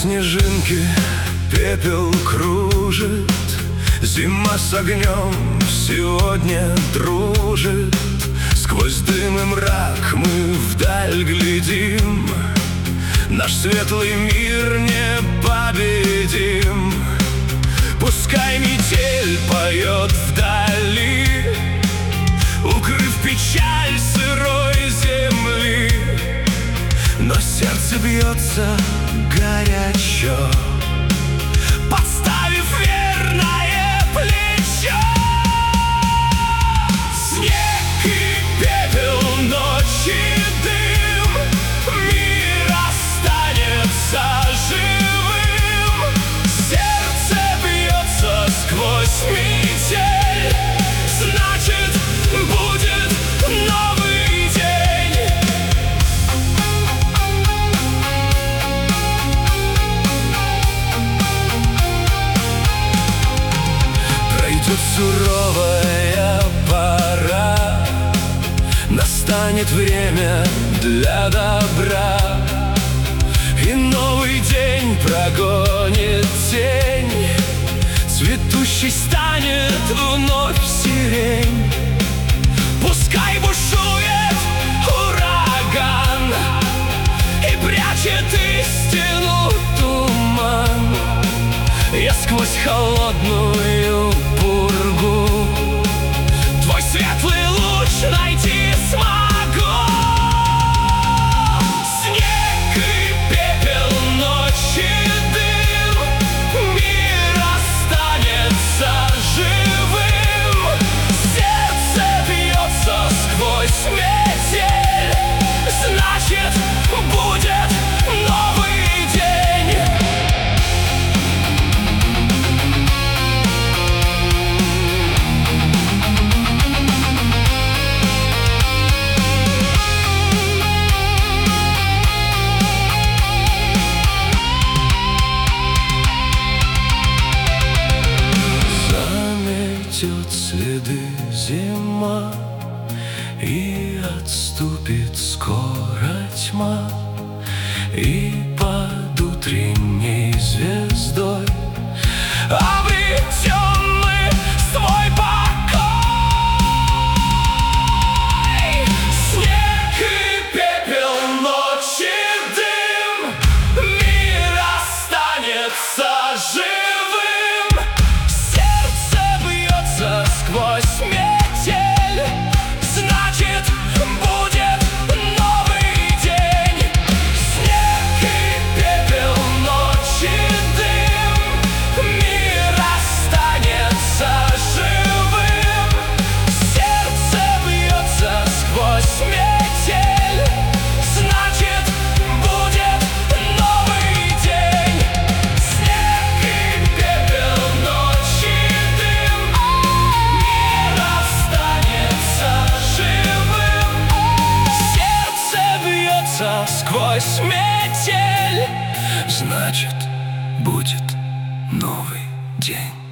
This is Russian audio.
снежинки пепел кружит, зима с огнем сегодня дружит. Сквозь дым и мрак мы вдаль глядим, наш светлый мир непобедим. Пускай метель поет вдали, укрыв печаль сырой земли, но сердце бьется горячо, подставив верное плечо. Снег и пепел, ночь и дым, мир останется живым. Сердце бьется сквозь метель, значит, будет новый день. Пройдет суровая пора, настанет время для добра, и новый день прогонит тень, цветущей станет вновь сирень. Пускай бушует ураган и прячет истину туман, я сквозь холодную пургу твой светлый луч найти смогу. Снег и пепел, ночь и дым, мир останется живым. Сердце бьется сквозь метель, значит, будет новый день. Заметет следы зима, и отступит скоро тьма, и под утренней звездой обретем мы свой покой. Снег и пепел, ночь и дым, мир останется живым. Сердце бьется сквозь метель, значит, будет новый день. Снег и пепел, ночь и дым, мир останется живым. Сердце бьется сквозь метель, значит, будет новый день. Снег и пепел, ночь и дым, мир останется живым. Сердце бьется сквозь метель, значит, будет новый день.